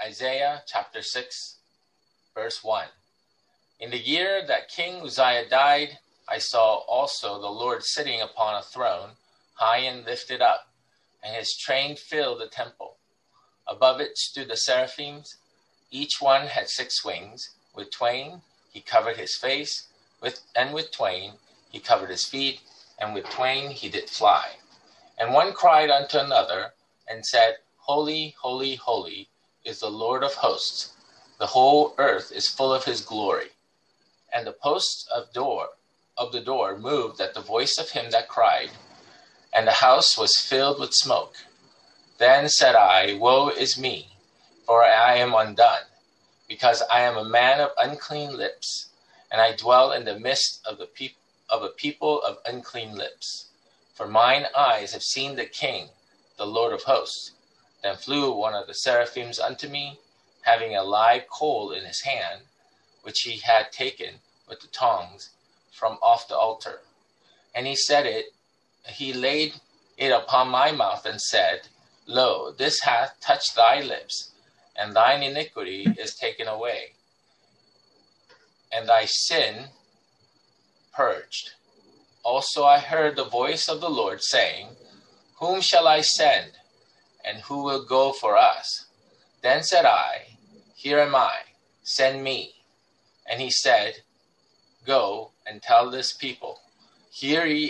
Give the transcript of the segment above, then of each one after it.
Isaiah chapter 6, verse 1. In the year that King Uzziah died, I saw also the Lord sitting upon a throne, high and lifted up, and his train filled the temple. Above it stood the seraphims. Each one had 6 wings. With twain he covered his face, and with twain he covered his feet, and with twain he did fly. And one cried unto another, and said, Holy, holy, holy is the Lord of hosts. The whole earth is full of his glory. And the posts of the door moved at the voice of him that cried, and the house was filled with smoke. Then said I, Woe is me, for I am undone, because I am a man of unclean lips, and I dwell in the midst of a people of unclean lips. For mine eyes have seen the King, the Lord of hosts. Then flew one of the seraphims unto me, having a live coal in his hand, which he had taken with the tongs from off the altar. And he laid it upon my mouth, and said, Lo, this hath touched thy lips, and thine iniquity is taken away, and thy sin purged. Also I heard the voice of the Lord saying, Whom shall I send, and who will go for us? Then said I, Here am I, send me. And he said, Go and tell this people, Hear ye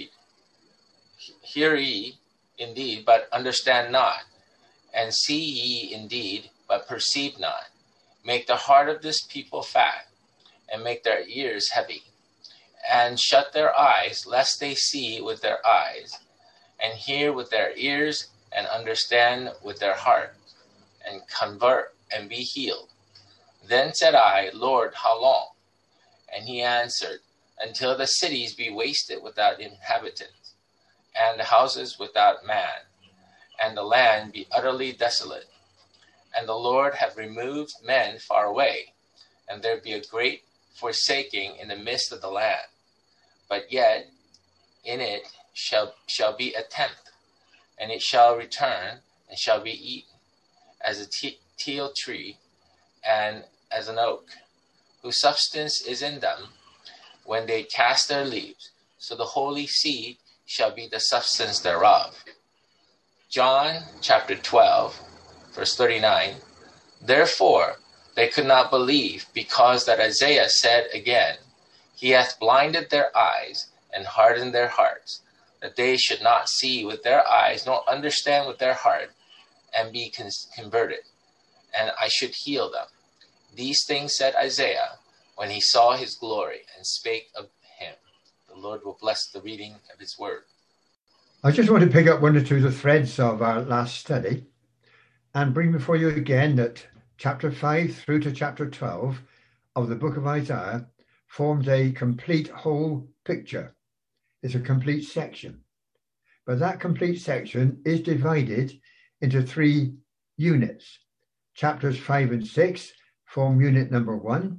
indeed, but understand not, and see ye indeed, but perceive not. Make the heart of this people fat, and make their ears heavy, and shut their eyes, lest they see with their eyes, and hear with their ears, and understand with their heart, and convert, and be healed. Then said I, Lord, how long? And he answered, Until the cities be wasted without inhabitants, and the houses without man, and the land be utterly desolate. And the Lord have removed men far away, and there be a great forsaking in the midst of the land. But yet in it shall be a tenth, and it shall return, and shall be eaten, as a teil tree, and as an oak, whose substance is in them, when they cast their leaves. So the holy seed shall be the substance thereof. John chapter 12, verse 39. Therefore they could not believe, because that Isaiah said again, He hath blinded their eyes, and hardened their hearts, that they should not see with their eyes, nor understand with their heart, and be converted, and I should heal them. These things said Isaiah when he saw his glory, and spake of him. The Lord will bless the reading of his word. I just want to pick up one or two of the threads of our last study and bring before you again that chapter 5 through to chapter 12 of the book of Isaiah forms a complete whole picture. It's a complete section. But that complete section is divided into 3 units. Chapters 5 and 6 form unit number 1.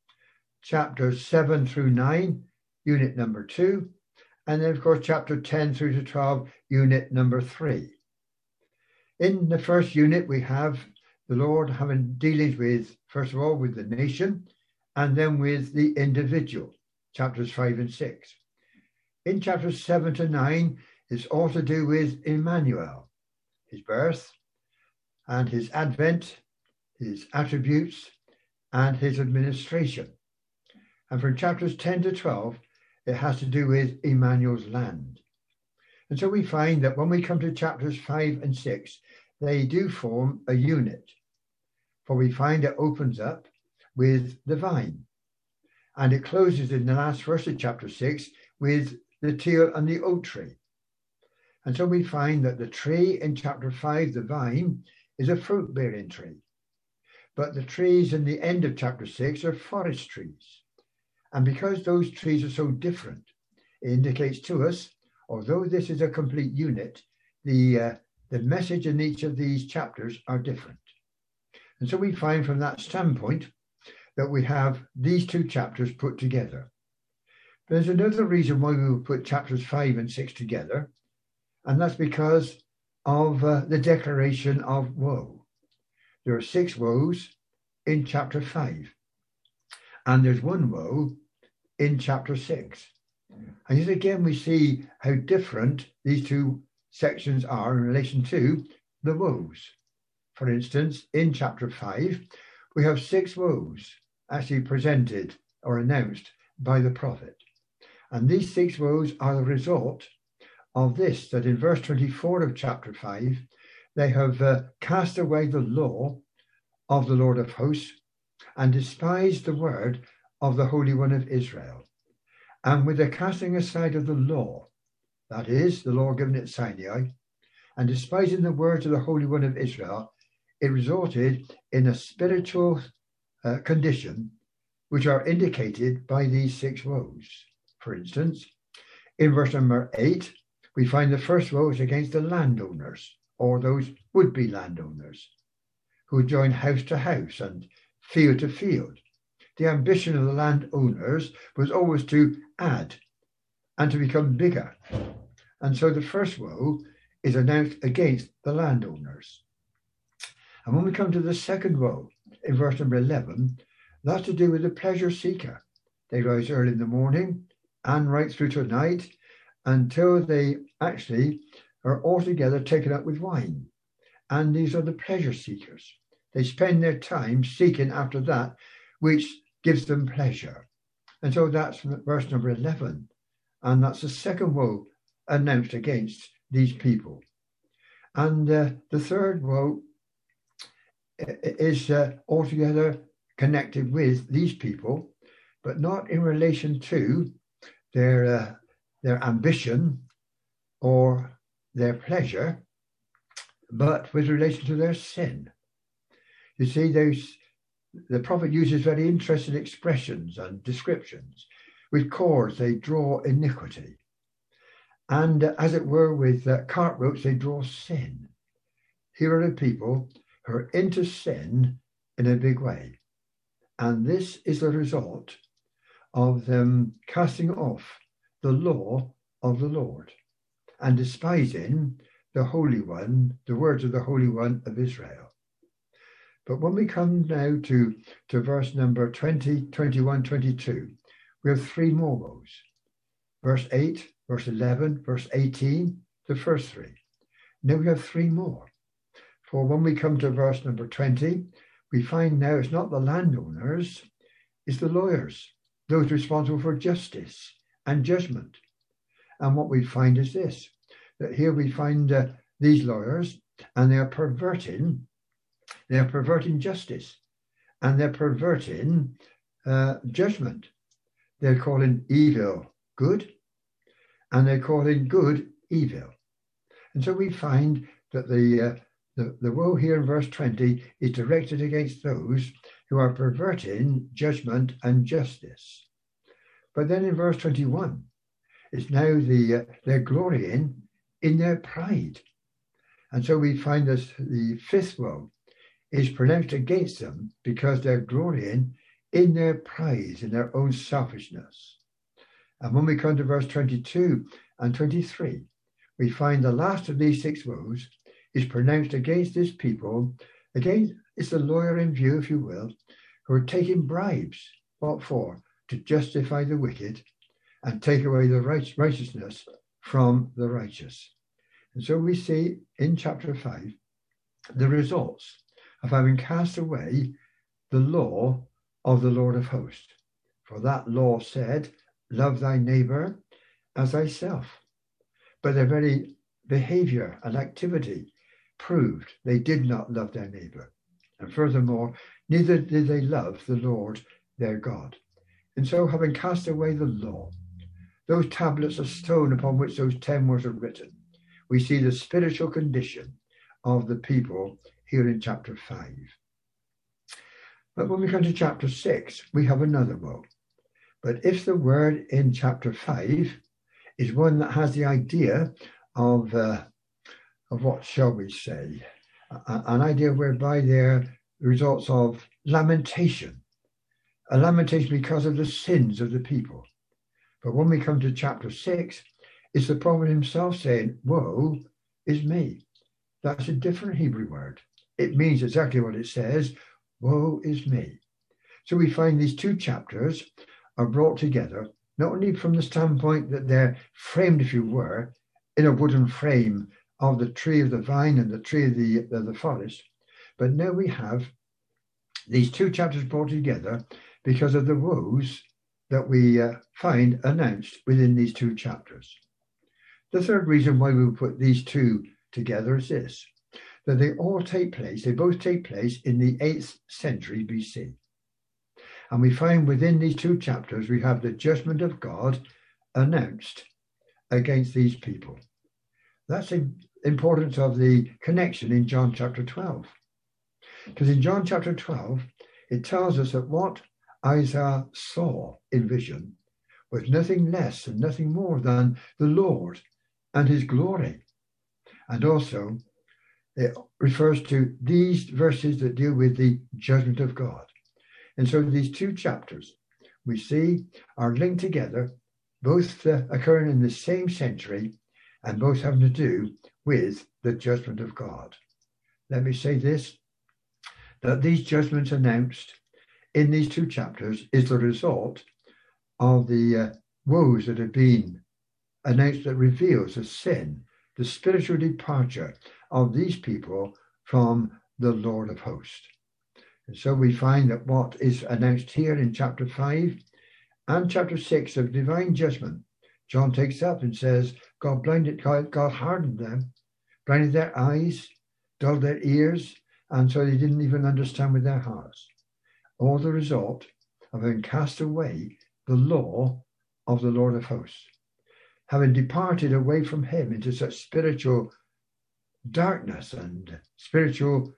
Chapters 7 through 9, unit number 2. And then, of course, chapter 10 through to 12, unit number 3. In the first unit, we have the Lord having dealings with, first of all, with the nation, and then with the individual, chapters 5 and 6. In chapters 7 to 9, it's all to do with Emmanuel, his birth, and his advent, his attributes, and his administration. And from chapters 10 to 12, it has to do with Emmanuel's land. And so we find that when we come to chapters 5 and 6, they do form a unit. For we find it opens up with the vine. And it closes in the last verse of chapter 6 with the teil and the oak tree. And so we find that the tree in chapter 5, the vine, is a fruit-bearing tree. But the trees in the end of chapter 6 are forest trees. And because those trees are so different, it indicates to us, although this is a complete unit, the message in each of these chapters are different. And so we find from that standpoint that we have these 2 chapters put together. But there's another reason why we will put chapters 5 and 6 together, and that's because of the declaration of woe. there are 6 woes in chapter 5. And there's 1 woe in chapter 6. And yet again, we see how different these 2 sections are in relation to the woes. For instance, in chapter 5, we have 6 woes actually presented or announced by the prophet. And these 6 woes are the result of this, that in verse 24 of chapter 5, they have cast away the law of the Lord of hosts and despised the word of the Holy One of Israel. And with the casting aside of the law, that is, the law given at Sinai, and despising the words of the Holy One of Israel, it resulted in a spiritual condition which are indicated by these 6 woes. For instance, in verse number 8, we find the first woe is against the landowners, or those would-be landowners, who join house to house and field to field. The ambition of the landowners was always to add and to become bigger. And so the first woe is announced against the landowners. And when we come to the second woe, in verse number 11, that's to do with the pleasure seeker. They rise early in the morning and right through to night until they actually are altogether taken up with wine. And these are the pleasure seekers. They spend their time seeking after that which gives them pleasure. And so that's verse number 11. And that's the second woe announced against these people. And the third woe is altogether connected with these people, but not in relation to their ambition or their pleasure, but with relation to their sin. You see, the prophet uses very interesting expressions and descriptions. With cords, they draw iniquity. And as it were, with cart ropes, they draw sin. Here are the people who are into sin in a big way. And this is the result of them casting off the law of the Lord and despising the Holy One, the words of the Holy One of Israel. But when we come now to verse number 20, 21, 22, we have 3 more woes. Verse 8, verse 11, verse 18, the first 3. Now we have 3 more. For when we come to verse number 20, we find now it's not the landowners, it's the lawyers, those responsible for justice and judgment. And what we find is this, that here we find these lawyers, and they're perverting justice, and they're perverting judgment. They're calling evil good, and they're calling good evil. And so we find that the woe here in verse 20 is directed against those who are perverting judgment and justice. But then in verse 21, it's now they're glorying in their pride. And so we find that the 5th woe is pronounced against them because they're glorying in their pride, in their own selfishness. And when we come to verse 22 and 23, we find the last of these 6 woes is pronounced against this people. Again, it's the lawyer in view, if you will, who are taking bribes. What for? To justify the wicked and take away the righteousness from the righteous. And so we see in chapter 5 the results of having cast away the law of the Lord of hosts. For that law said, love thy neighbor as thyself. But their very behavior and activity proved they did not love their neighbor. And furthermore, neither did they love the Lord their God. And so having cast away the law, those tablets of stone upon which those 10 words are written, we see the spiritual condition of the people here in chapter 5. But when we come to chapter 6, we have another woe. But if the word in chapter 5 is one that has the idea of what shall we say, an idea whereby there results of lamentation, a lamentation because of the sins of the people. But when we come to chapter 6, it's the prophet himself saying, woe is me. That's a different Hebrew word. it means exactly what it says, woe is me. So we find these two chapters are brought together, not only from the standpoint that they're framed, if you were, in a wooden frame of the tree of the vine and the tree of the forest, but now we have these two chapters brought together because of the woes that we find announced within these two chapters. The third reason why we put these two together is this, that they both take place in the 8th century BC. And we find within these two chapters, we have the judgment of God announced against these people. That's the importance of the connection in John chapter 12. Because in John chapter 12, it tells us that what Isaiah saw in vision was nothing less and nothing more than the Lord and his glory. And also, it refers to these verses that deal with the judgment of God. And so these two chapters we see are linked together, both occurring in the same century and both having to do with the judgment of God. Let me say this, that these judgments announced in these two chapters is the result of the woes that have been announced that reveals the sin, the spiritual departure of these people from the Lord of hosts. And so we find that what is announced here in chapter 5 and chapter 6 of divine judgment, John takes up and says, God hardened them, blinded their eyes, dulled their ears, and so they didn't even understand with their hearts. All the result of having cast away the law of the Lord of hosts, having departed away from him into such spiritual darkness and spiritual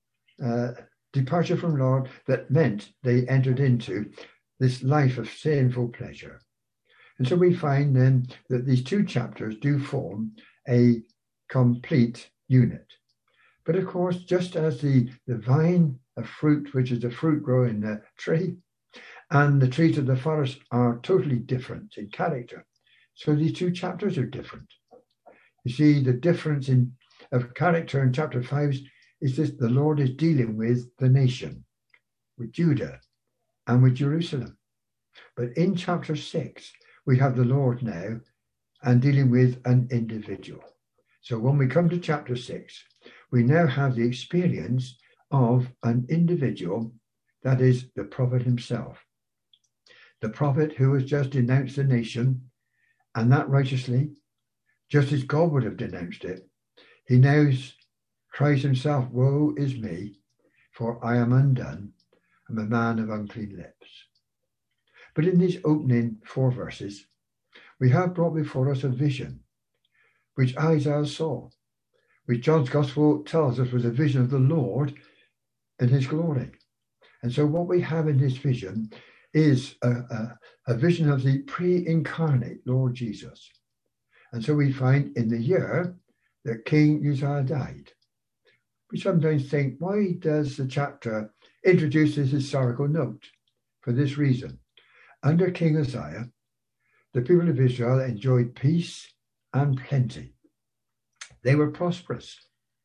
departure from Lord that meant they entered into this life of sinful pleasure. And so we find then that these two chapters do form a complete unit. But of course, just as the vine of fruit, which is the fruit growing the tree, and the trees of the forest are totally different in character, so these two chapters are different. You see, the difference of character in chapter 5 is this: the Lord is dealing with the nation, with Judah and with Jerusalem. But in chapter 6, we have the Lord now and dealing with an individual. So when we come to chapter 6, we now have the experience of an individual, that is the prophet himself. The prophet who has just denounced the nation, and that righteously, just as God would have denounced it. He now cries himself, woe is me, for I am undone. I'm a man of unclean lips. But in these opening 4 verses, we have brought before us a vision, which Isaiah saw, which John's Gospel tells us was a vision of the Lord in his glory. And so what we have in this vision is a vision of the pre-incarnate Lord Jesus. And so we find in the year that King Uzziah died. We sometimes think, why does the chapter introduce this historical note? For this reason: under King Uzziah, the people of Israel enjoyed peace and plenty. They were prosperous.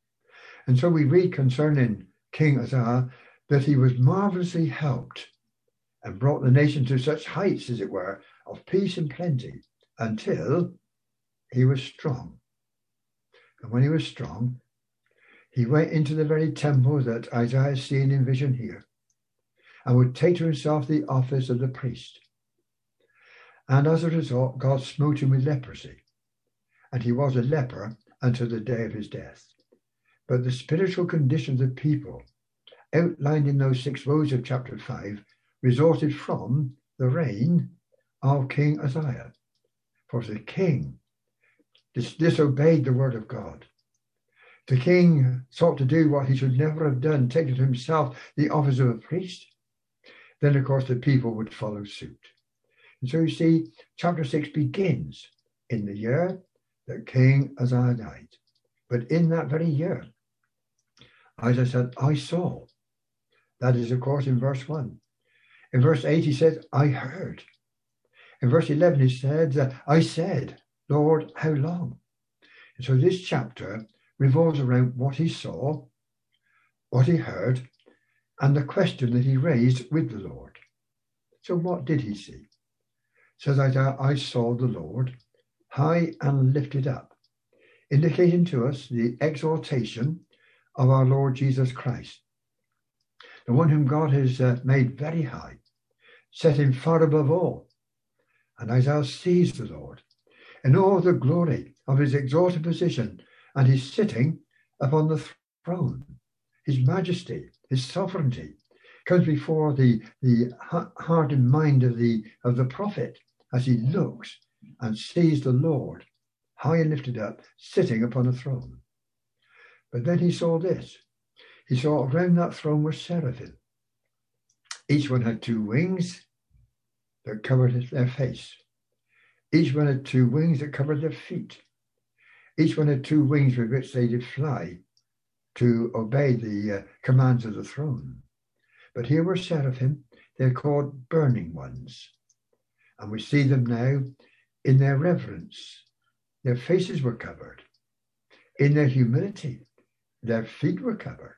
And so we read concerning King Uzziah that he was marvelously helped and brought the nation to such heights, as it were, of peace and plenty, until he was strong. And when he was strong, he went into the very temple that Isaiah is seeing in vision here, and would take to himself the office of the priest. And as a result, God smote him with leprosy, and he was a leper until the day of his death. But the spiritual conditions of people outlined in those 6 woes of chapter 5 resulted from the reign of King Uzziah. For the king disobeyed the word of God. The king sought to do what he should never have done, taking to himself the office of a priest. Then, of course, the people would follow suit. And so you see, chapter 6 begins in the year that King Uzziah died. But in that very year, Isaiah said, I saw. That is, of course, in verse 1. In verse 8, he said, I heard. In verse 11, he said, I said, Lord, how long? And so this chapter revolves around what he saw, what he heard, and the question that he raised with the Lord. So what did he see? Says Isaiah, I saw the Lord high and lifted up, indicating to us the exaltation of our Lord Jesus Christ, the one whom God has made very high, set him far above all. And Isaiah sees the Lord in all the glory of his exalted position, and his sitting upon the throne. His majesty, his sovereignty comes before the heart and mind of the prophet as he looks and sees the Lord high and lifted up, sitting upon a throne. But then he saw this. He saw around that throne were seraphim. Each one had 2 wings that covered their face. Each one had 2 wings that covered their feet. Each one had 2 wings with which they did fly to obey the commands of the throne. But here were seraphim. They're called burning ones. And we see them now in their reverence. Their faces were covered. In their humility, their feet were covered.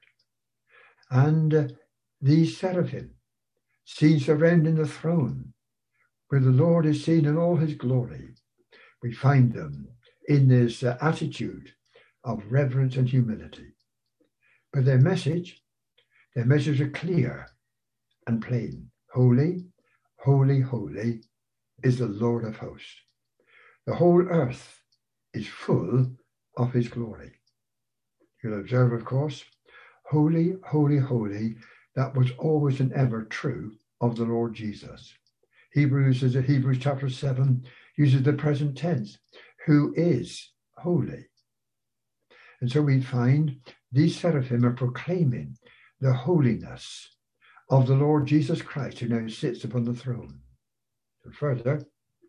And these seraphim, seen surrounding the throne, where the Lord is seen in all his glory, we find them in this attitude of reverence and humility. But their message are clear and plain. Holy, holy, holy is the Lord of hosts. The whole earth is full of his glory. You'll observe, of course, holy, holy, holy, that was always and ever true of the Lord Jesus. Hebrews chapter 7 uses the present tense, who is holy. And so we find these seraphim are proclaiming the holiness of the Lord Jesus Christ, who now sits upon the throne. And further,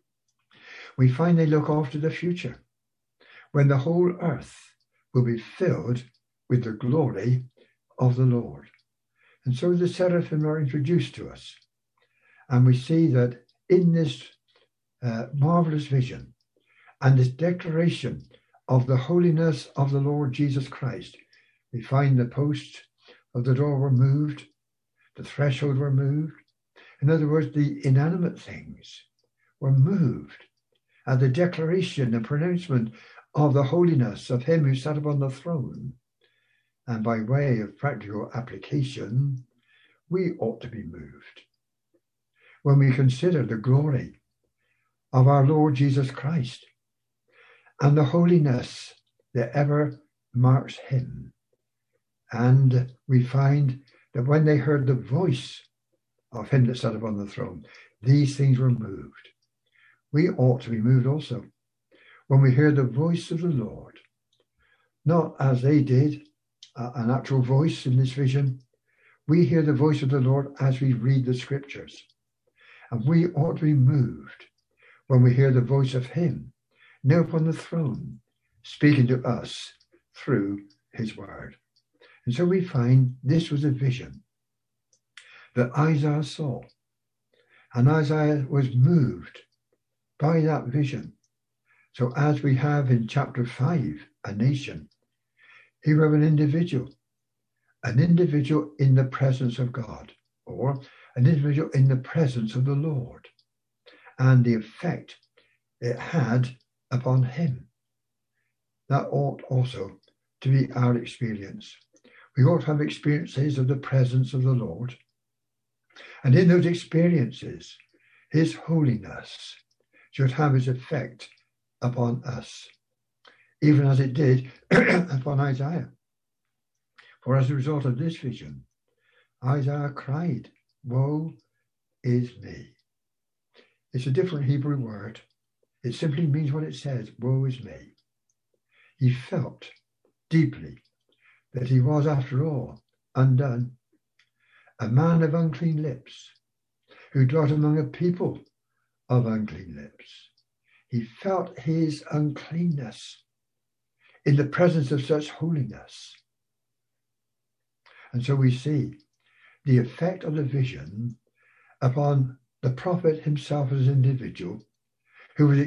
we find they look off to the future, when the whole earth will be filled with the glory of the Lord. And so the seraphim are introduced to us. And we see that in this marvelous vision and this declaration of the holiness of the Lord Jesus Christ, we find the posts of the door were moved, the threshold were moved. In other words, the inanimate things were moved at the declaration and pronouncement of the holiness of him who sat upon the throne. And by way of practical application, we ought to be moved when we consider the glory of our Lord Jesus Christ and the holiness that ever marks him. And we find that when they heard the voice of him that sat upon the throne, these things were moved. We ought to be moved also when we hear the voice of the Lord, not as they did, an actual voice in this vision. We hear the voice of the Lord as we read the scriptures. And we ought to be moved when we hear the voice of him now upon the throne, speaking to us through his word. And so we find this was a vision that Isaiah saw. And Isaiah was moved by that vision. So as we have in chapter 5, a nation, here we have an individual in the presence of God, or an individual in the presence of the Lord, and the effect it had upon him. That ought also to be our experience. We ought to have experiences of the presence of the Lord, and in those experiences, his holiness should have its effect upon us, even as it did upon Isaiah. For as a result of this vision, Isaiah cried, "Woe is me." It's a different Hebrew word. It simply means what it says, woe is me. He felt deeply that he was, after all, undone, a man of unclean lips, who dwelt among a people of unclean lips. He felt his uncleanness in the presence of such holiness. And so we see the effect of the vision upon the prophet himself as an individual who was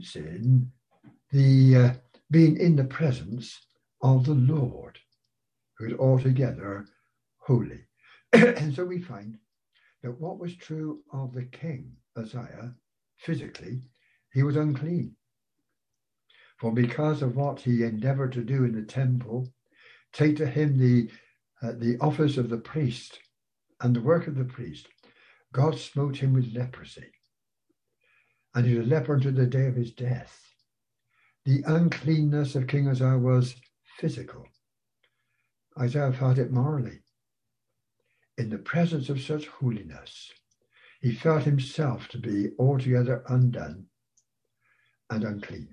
experiencing the being in the presence of the Lord, who is altogether holy. And so we find that what was true of the king Uzziah, physically, he was unclean. For because of what he endeavored to do in the temple, take to him the office of the priest and the work of the priest, God smote him with leprosy. And he was a leper unto the day of his death. The uncleanness of King Uzziah was physical. Isaiah felt it morally. In the presence of such holiness, he felt himself to be altogether undone and unclean.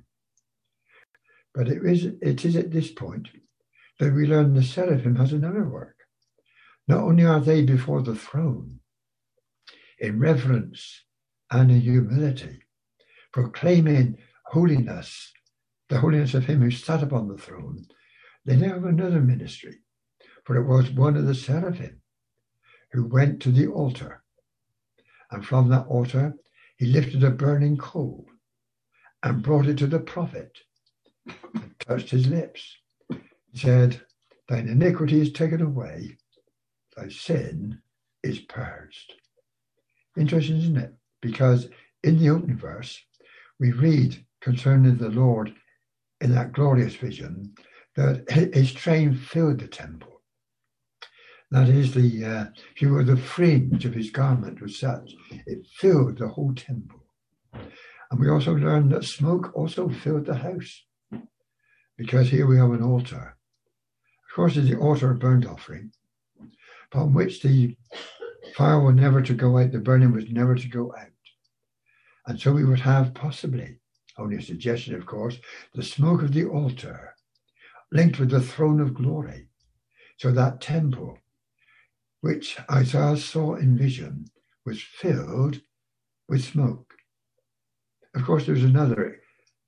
But it is at this point that we learn the seraphim has another work. Not only are they before the throne, in reverence and in humility, proclaiming holiness, the holiness of him who sat upon the throne, they now have another ministry, for it was one of the seraphim who went to the altar, and from that altar he lifted a burning coal and brought it to the prophet and touched his lips. He said, "Thine iniquity is taken away, thy sin is purged." Interesting, isn't it? Because in the opening verse, we read concerning the Lord in that glorious vision that his train filled the temple. That is, if you were, the fringe of his garment was such, it filled the whole temple. And we also learn that smoke also filled the house, because here we have an altar. Of course, it's the altar of burnt offering, upon which the fire was never to go out, the burning was never to go out. And so we would have possibly, only a suggestion of course, the smoke of the altar linked with the throne of glory. So that temple, which Isaiah saw in vision, was filled with smoke. Of course, there's another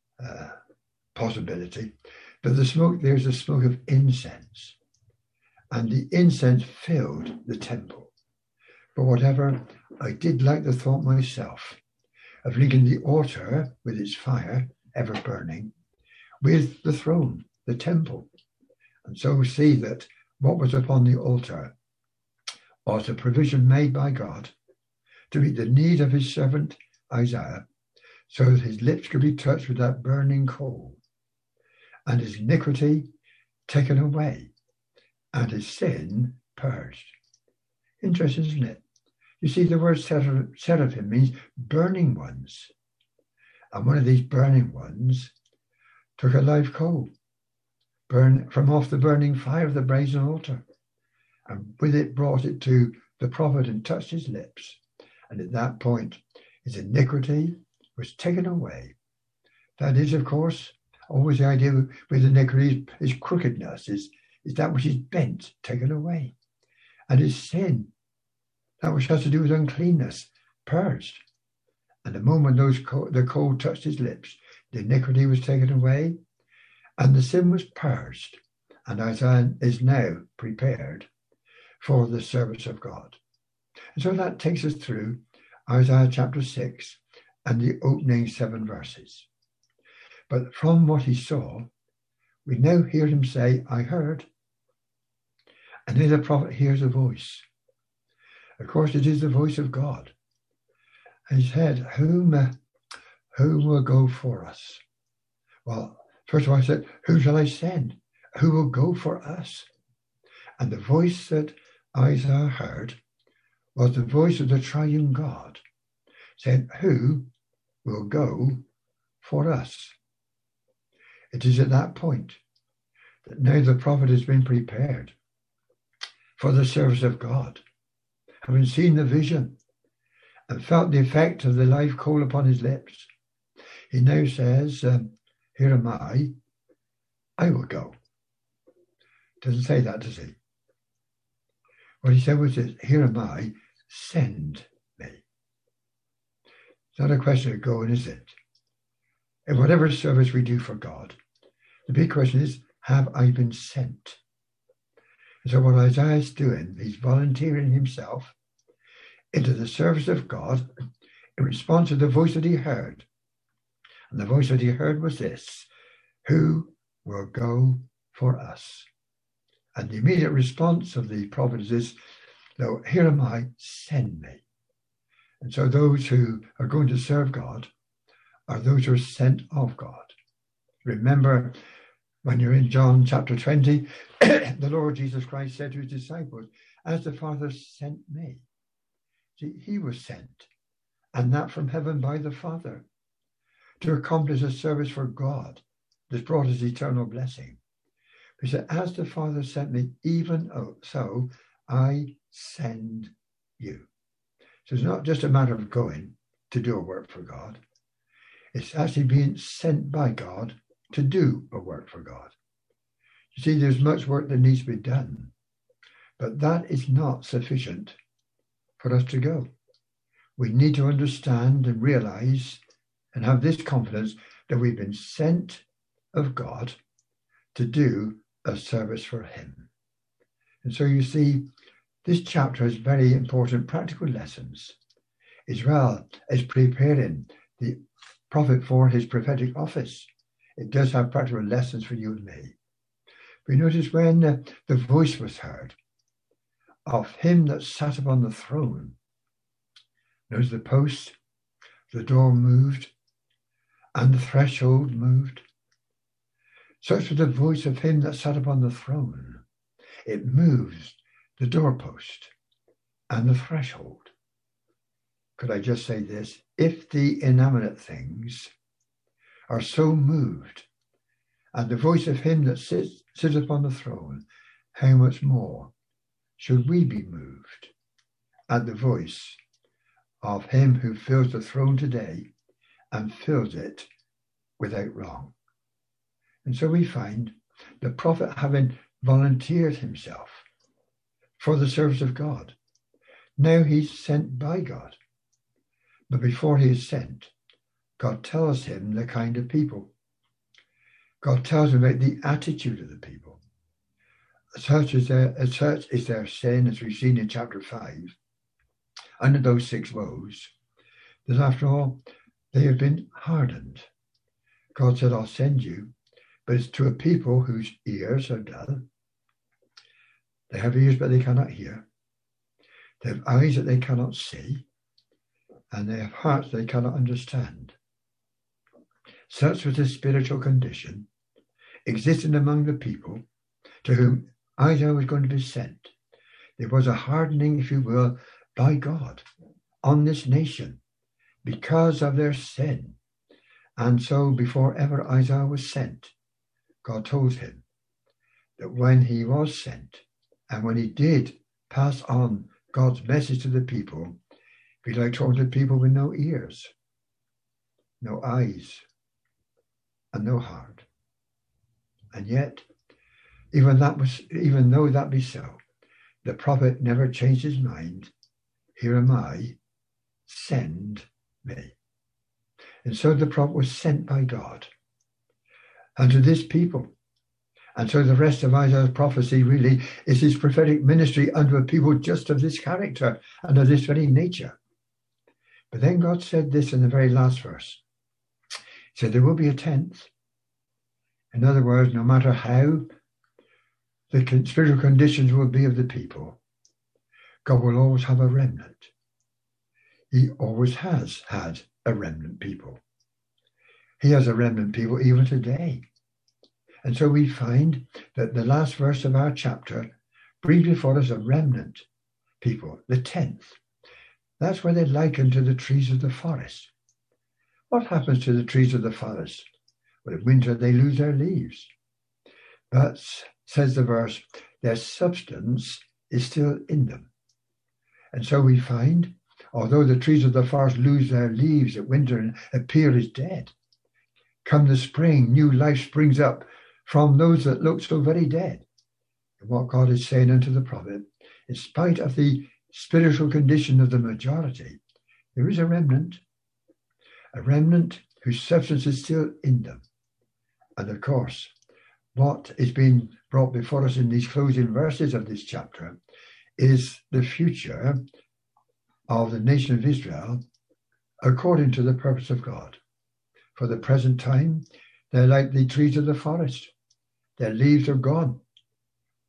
possibility, but the smoke, there's the smoke of incense. And the incense filled the temple. But whatever, I did like the thought myself of linking the altar with its fire, ever burning, with the throne, the temple. And so we see that what was upon the altar was a provision made by God to meet the need of his servant Isaiah, so that his lips could be touched with that burning coal, and his iniquity taken away, and his sin purged. Interesting, isn't it? You see, the word seraphim means burning ones. And one of these burning ones took a live coal, burn from off the burning fire of the brazen altar, and with it brought it to the prophet and touched his lips. And at that point, his iniquity was taken away. That is, of course, always the idea with iniquity is crookedness, is that which is bent, taken away. And his sin, that which has to do with uncleanness, purged. And the moment the coal touched his lips, the iniquity was taken away, and the sin was purged. And Isaiah is now prepared for the service of God. And so that takes us through Isaiah chapter 6 and the opening 7 verses. But from what he saw, we now hear him say, "I heard." And then the prophet hears a voice. Of course, it is the voice of God. And he said, who will go for us? Well, first of all, I said, who shall I send? Who will go for us? And the voice that Isaiah heard was the voice of the triune God, said, who will go for us? It is at that point that now the prophet has been prepared for the service of God, having seen the vision and felt the effect of the live coal upon his lips. He now says, here am I will go. Doesn't say that, does he? What he said was this, here am I, send me. It's not a question of going, is it? In whatever service we do for God, the big question is, have I been sent? And so what Isaiah is doing, he's volunteering himself into the service of God in response to the voice that he heard. And the voice that he heard was this, who will go for us? And the immediate response of the prophet is this, "Lo, here am I, send me." And so those who are going to serve God are those who are sent of God. Remember, when you're in John chapter 20, the Lord Jesus Christ said to his disciples, "As the Father sent me." See, he was sent, and that from heaven by the Father, to accomplish a service for God that brought us eternal blessing. He said, "As the Father sent me, even so I send you." So it's not just a matter of going to do a work for God. It's actually being sent by God to do a work for God. You see, there's much work that needs to be done, but that is not sufficient for us to go. We need to understand and realize and have this confidence that we've been sent of God to do a service for him. And so you see, this chapter has very important practical lessons, as well as preparing the prophet for his prophetic office. It does have practical lessons for you and me. We notice when the voice was heard of him that sat upon the throne, notice the post, the door moved, and the threshold moved. Such was the voice of him that sat upon the throne. It moves the doorpost and the threshold. Could I just say this? If the inanimate things are so moved at the voice of him that sits upon the throne, how much more should we be moved at the voice of him who fills the throne today and fills it without wrong? And so we find the prophet having volunteered himself for the service of God. Now he's sent by God. But before he is sent, God tells him the kind of people. God tells him about the attitude of the people. Such is their sin, as we've seen in chapter 5, under those 6 woes, that after all, they have been hardened. God said, "I'll send you," but it's to a people whose ears are dull. They have ears, but they cannot hear. They have eyes that they cannot see, and they have hearts they cannot understand. Such was the spiritual condition existing among the people to whom Isaiah was going to be sent. There was a hardening, if you will, by God on this nation because of their sin. And so before ever Isaiah was sent, God told him that when he was sent and when he did pass on God's message to the people, it'd be like talking to people with no ears, no eyes, and no heart. And yet, even though that be so, the prophet never changed his mind. "Here am I, send me." And so the prophet was sent by God and to this people. And so the rest of Isaiah's prophecy really is his prophetic ministry unto a people just of this character and of this very nature. But then God said this in the very last verse. He said, there will be a tenth. In other words, no matter how the spiritual conditions will be of the people, God will always have a remnant. He always has had a remnant people. He has a remnant people even today. And so we find that the last verse of our chapter brings before us a remnant people, the 10th. That's where they liken to the trees of the forest. What happens to the trees of the forest? Well, in winter they lose their leaves. But, says the verse, their substance is still in them. And so we find, although the trees of the forest lose their leaves at winter and appear as dead, come the spring, new life springs up from those that look so very dead. And what God is saying unto the prophet, in spite of the spiritual condition of the majority, there is a remnant whose substance is still in them. And of course, what is being brought before us in these closing verses of this chapter is the future of the nation of Israel according to the purpose of God. For the present time, they're like the trees of the forest. Their leaves are gone.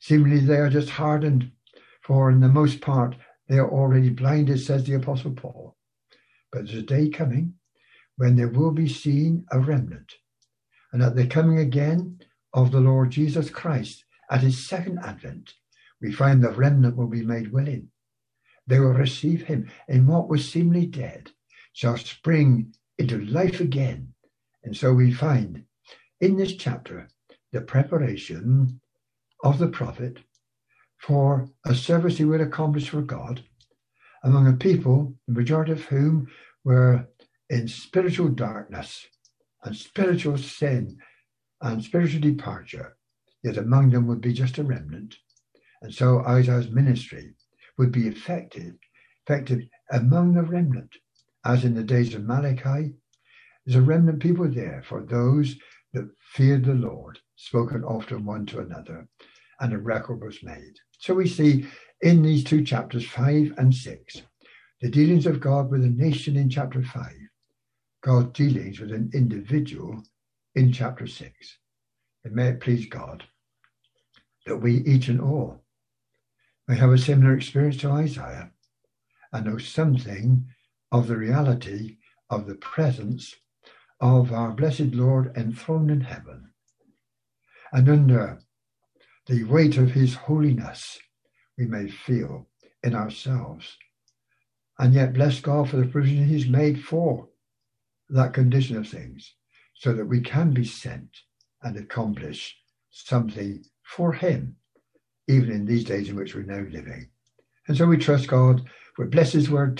Seemingly they are just hardened, for in the most part they are already blinded, says the Apostle Paul. But there's a day coming when there will be seen a remnant, and at the coming again of the Lord Jesus Christ at his second advent, we find the remnant will be made willing. They will receive him, and what was seemingly dead shall spring into life again. And so we find in this chapter the preparation of the prophet for a service he would accomplish for God among a people, the majority of whom were in spiritual darkness and spiritual sin and spiritual departure, yet among them would be just a remnant. And so Isaiah's ministry would be effective among the remnant, as in the days of Malachi. There's a remnant people there for those that feared the Lord, spoken often one to another, and a record was made. So we see in these two chapters, 5 and 6, the dealings of God with a nation in chapter 5, God's dealings with an individual in chapter 6. And may it please God that we, each and all, may have a similar experience to Isaiah and know something of the reality of the presence of our blessed Lord enthroned in heaven. And under the weight of his holiness, we may feel in ourselves. And yet bless God for the provision he's made for that condition of things, so that we can be sent and accomplish something for him, even in these days in which we're now living. And so we trust God, we bless his word